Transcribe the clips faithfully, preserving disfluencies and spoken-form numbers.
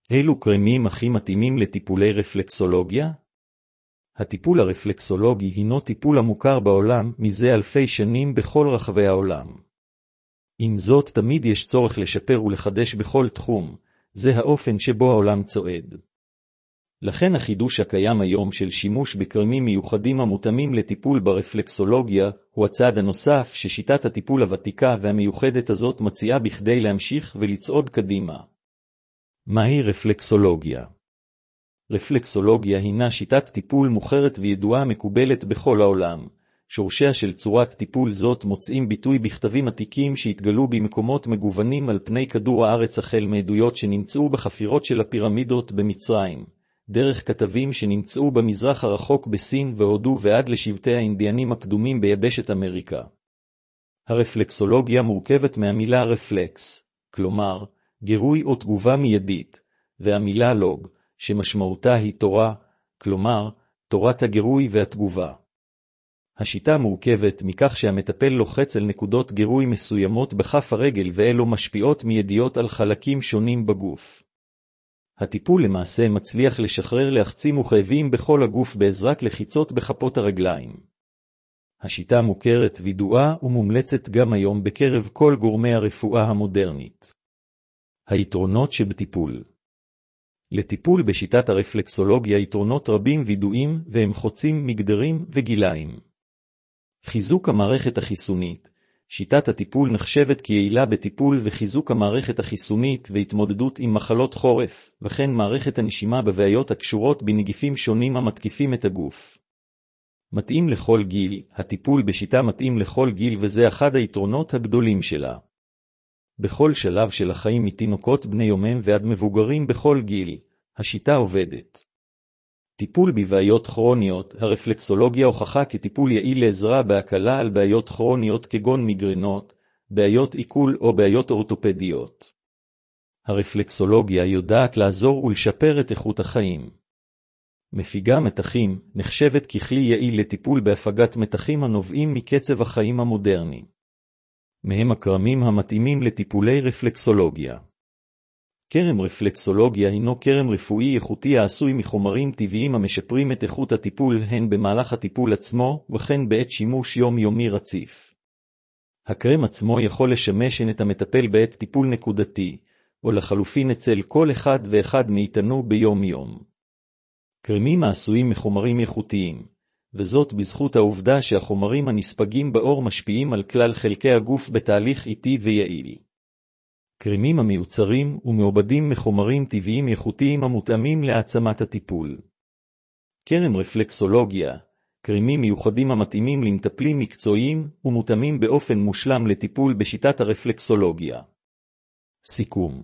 אילו קרמים הכי מתאימים לטיפולי רפלקסולוגיה? הטיפול הרפלקסולוגי הינו טיפול המוכר בעולם מזה אלפי שנים בכל רחבי העולם. עם זאת, תמיד יש צורך לשפר ולחדש בכל תחום, זה האופן שבו העולם צועד. לכן החידוש הקיים היום של שימוש בקרמים מיוחדים המותאמים לטיפול ברפלקסולוגיה, הוא הצעד הנוסף ששיטת הטיפול הוותיקה והמיוחדת הזאת מציעה בכדי להמשיך ולצעוד קדימה. מהי רפלקסולוגיה? רפלקסולוגיה הינה שיטת טיפול מוכרת וידועה מקובלת בכל העולם. שורשיה של צורת טיפול זאת מוצאים ביטוי בכתבים עתיקים שהתגלו במקומות מגוונים על פני כדור הארץ, החל מעדויות שנמצאו בחפירות של הפירמידות במצרים, דרך כתבים שנמצאו במזרח הרחוק בסין והודו ועד לשבטי האינדיאנים הקדומים ביבשת אמריקה. הרפלקסולוגיה מורכבת מהמילה רפלקס, כלומר, גירוי או תגובה מיידית, והמילה לוג, שמשמעותה היא תורה, כלומר, תורת הגירוי והתגובה. השיטה מורכבת מכך שהמטפל לוחץ על נקודות גירוי מסוימות בכף הרגל ואלו משפיעות מיידיות על חלקים שונים בגוף. הטיפול למעשה מצליח לשחרר לחצים וכאבים בכל הגוף בעזרת לחיצות בכפות הרגליים. השיטה מוכרת וידועה ומומלצת גם היום בקרב כל גורמי הרפואה המודרנית. היתרונות שבטיפול. לטיפול בשיטת הרפלקסולוגיה יתרונות רבים וידועים והם חוצים מגדרים וגילאים. חיזוק המערכת החיסונית. שיטת הטיפול נחשבת כיעילה בטיפול וחיזוק המערכת החיסונית והתמודדות עם מחלות חורף, וכן מערכת הנשימה בבעיות הקשורות בנגיפים שונים המתקיפים את הגוף. מתאים לכל גיל. הטיפול בשיטה מתאים לכל גיל וזה אחד היתרונות הגדולים שלה. בכל שלב של החיים מתינוקות בני יומם ועד מבוגרים בכל גיל, השיטה עובדת. טיפול בבעיות כרוניות. הרפלקסולוגיה הוכחה כטיפול יעיל לעזרה בהקלה על בעיות כרוניות כגון מיגרנות, בעיות עיכול או בעיות אורתופדיות. הרפלקסולוגיה יודעת לעזור ולשפר את איכות החיים. מפיגה מתחים נחשבת ככלי יעיל לטיפול בהפגת מתחים הנובעים מקצב החיים המודרני. מהם הקרמים המתאימים לטיפולי רפלקסולוגיה. קרם רפלקסולוגיה הינו קרם רפואי איכותי העשוי מחומרים טבעיים המשפרים את איכות הטיפול הן במהלך הטיפול עצמו וכן בעת שימוש יומיומי רציף. הקרם עצמו יכול לשמש את המטפל בעת טיפול נקודתי, או לחלופין אצל כל אחד ואחד מאיתנו ביום יום. קרמים העשויים מחומרים איכותיים, וזאת בזכות העובדה שהחומרים הנספגים באור משפיעים על כלל חלקי הגוף בתהליך איטי ויעיל. קרמים המיוצרים ומעובדים מחומרים טבעיים איכותיים המותאמים להעצמת הטיפול. קרם רפלקסולוגיה, קרמים מיוחדים המתאימים למטפלים מקצועיים ומותאמים באופן מושלם לטיפול בשיטת הרפלקסולוגיה. סיכום.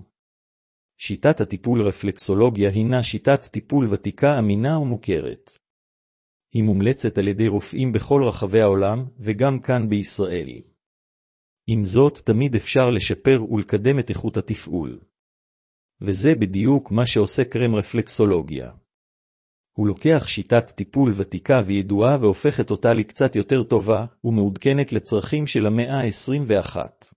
שיטת הטיפול רפלקסולוגיה הינה שיטת טיפול ותיקה אמינה ומוכרת. היא מומלצת על ידי רופאים בכל רחבי העולם וגם כאן בישראל. עם זאת, תמיד אפשר לשפר ולקדם את איכות התפעול. וזה בדיוק מה שעושה קרם רפלקסולוגיה. הוא לוקח שיטת טיפול ותיקה וידועה והופכת אותה לקצת יותר טובה ומעודכנת לצרכים של המאה ה-עשרים ואחת.